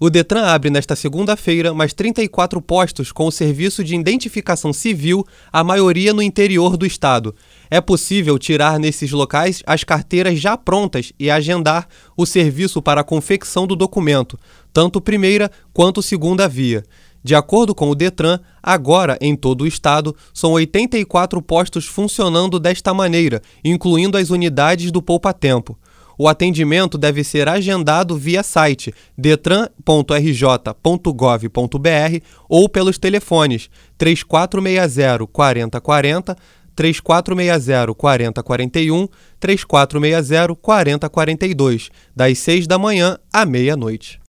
O Detran abre nesta segunda-feira mais 34 postos com o serviço de identificação civil, a maioria no interior do estado. É possível tirar nesses locais as carteiras já prontas e agendar o serviço para a confecção do documento, tanto primeira quanto segunda via. De acordo com o Detran, agora, em todo o estado, são 84 postos funcionando desta maneira, incluindo as unidades do Poupa Tempo. O atendimento deve ser agendado via site detran.rj.gov.br ou pelos telefones 3460 4040, 3460 4041, 3460 4042, das 6 da manhã à meia-noite.